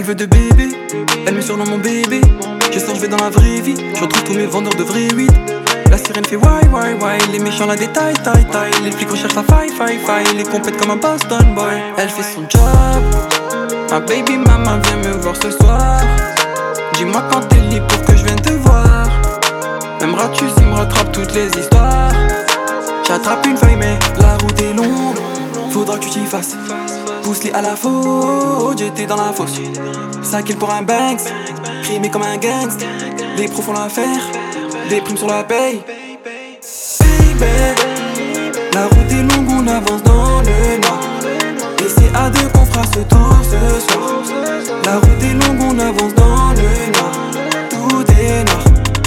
Elle veut de bébé, elle me surnomme mon bébé. Je sens, je vais dans la vraie vie. Je retrouve tous mes vendeurs de vrai weed. La sirène fait why, why, why. Les méchants la détaillent, taille, taille. Les flics recherchent la faille, faille, faille. Les compètes comme un Boston boy. Elle fait son job. Ma baby mama vient me voir ce soir. Dis-moi quand t'es libre pour que je vienne te voir. M'aimeras-tu s'il me rattrape toutes les histoires? J'attrape une feuille mais la route est longue. Faudra que tu t'y fasses. Pousse-les à la faute, j'étais dans la fosse. 5 kills pour un Banks, crimé comme un gangsta. Les pros font l'affaire, des primes sur la paye. Baby, la route est longue, on avance dans le noir. Et c'est à deux qu'on fera ce tour ce soir. La route est longue, on avance dans le noir. Tout est noir.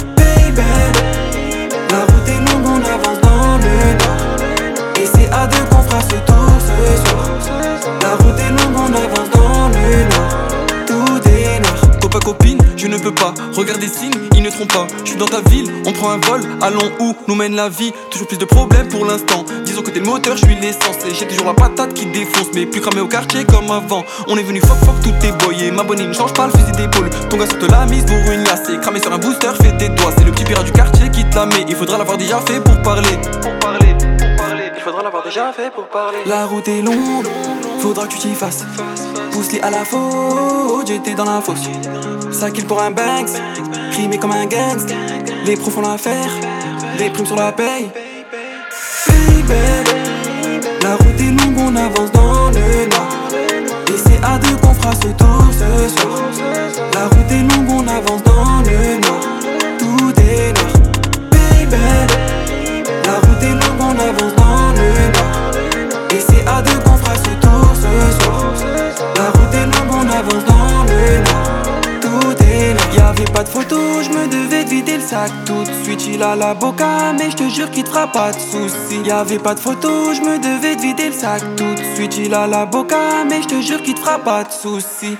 Baby, la route est longue, on avance dans le noir. Et c'est à deux qu'on fera ce tour ce soir. La route est longue, on avance dans le noir. Tout est noir. Copain, copine, je ne peux pas. Regarde des signes, ils ne trompent pas. Je suis dans ta ville, on prend un vol. Allons où nous mène la vie? Toujours plus de problèmes pour l'instant. Disons que t'es le moteur, je suis l'essence. Et j'ai toujours la patate qui défonce. Mais plus cramé au quartier comme avant. On est venu fuck fuck, tout est boyé. Ma bonne, ne change pas le fusil d'épaule. Ton gars sur te la mise pour une lacée. Cramé sur un booster, fait des doigts. C'est le petit pirate du quartier qui te la met. Il faudra l'avoir déjà fait pour parler. Il faudra l'avoir déjà fait pour parler. La route est longue, faudra que tu t'y fasses. Pousse-les à la faute, j'étais dans la fosse. 5 kills pour un Banks, crimé comme un gangsta. Les pros font l'affaire, des primes sur la paye. Baby, la route est longue, on avance dans le noir. Et c'est à deux qu'on fera ce tour ce soir. La route est longue, on avance dans le noir. Tout est noir. Baby, la route est longue, on avance dans le noir. Et c'est à deux qu'on fera ce tour ce soir. La route est longue, on avance dans le noir. Tout est noir. Y'avait pas de photo, je me devais de vider le sac. Tout de suite il a la boca, mais je te jure qu'il te fera pas de soucis. Y'avait pas de photo, je me devais de vider le sac. Tout de suite il a la boca, mais je te jure qu'il te fera pas de soucis.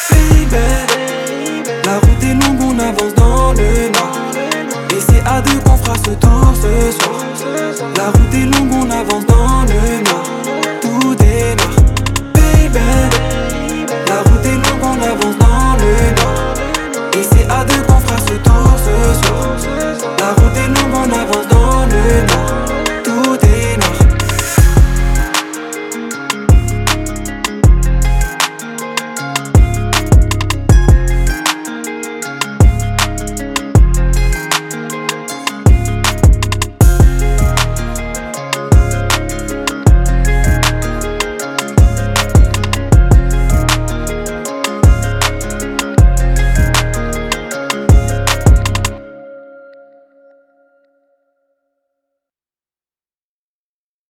Baby, la route est longue, on avance dans le noir. Et c'est à deux qu'on fera ce tour ce soir. La route est longue, on avance dans le noir. Tout est noir. Baby, la route est longue, on avance dans le noir. Et c'est à deux qu'on fera ce tour ce soir. La route est longue.